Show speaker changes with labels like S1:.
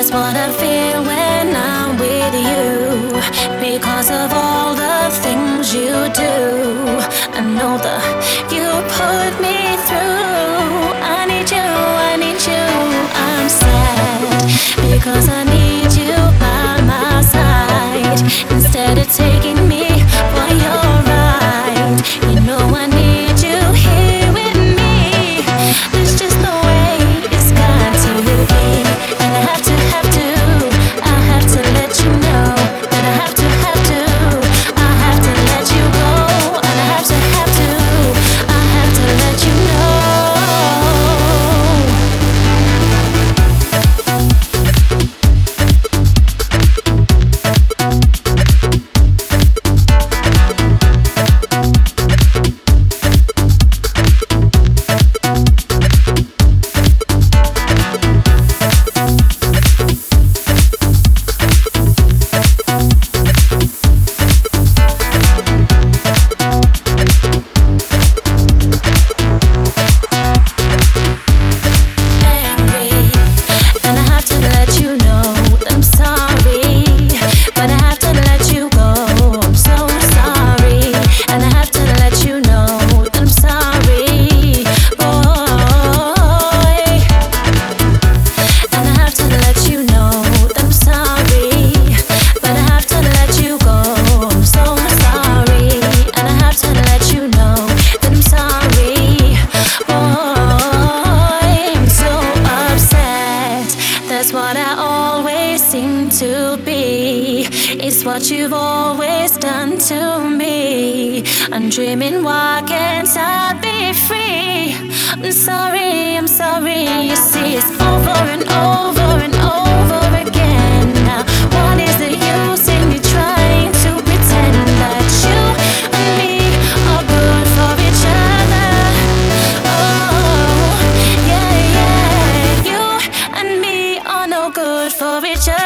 S1: That's what I feel when I'm with you. Because of all the things you do, I know that you put me through. I need you, I'm sad because I need you by my side. Instead of taking me for your ride, you know I need you here with me. That's just the way it's got to be. And I have to let you know that I have to let you go. And I have to let you know. That's what I always seem to be. It's what you've always done to me. I'm dreaming, why can't I be free? I'm sorry, you see it's over and over and over again. Now what is the use in me trying to pretend that you and me are good for each other? Oh, yeah, you and me are no good for each other.